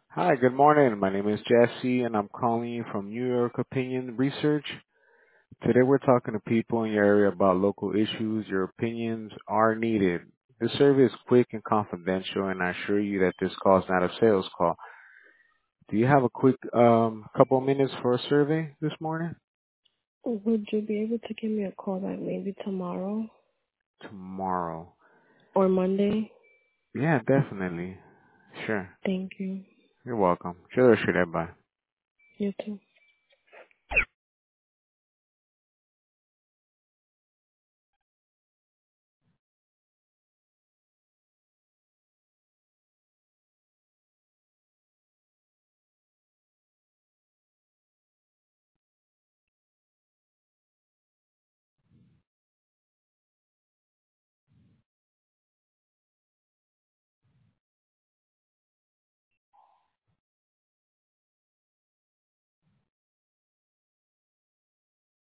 Hi, good morning. My name is Jesse, and I'm calling you from New York Opinion Research. Today we're talking to people in your area about local issues. Your opinions are needed. This survey is quick and confidential, and I assure you that this call is not a sales call. Do you have a quick couple minutes for a survey this morning? Would you be able to give me a call back maybe tomorrow Tomorrow. or Monday? Yeah, definitely. Sure. Thank you. You're welcome. Sure, bye. You too.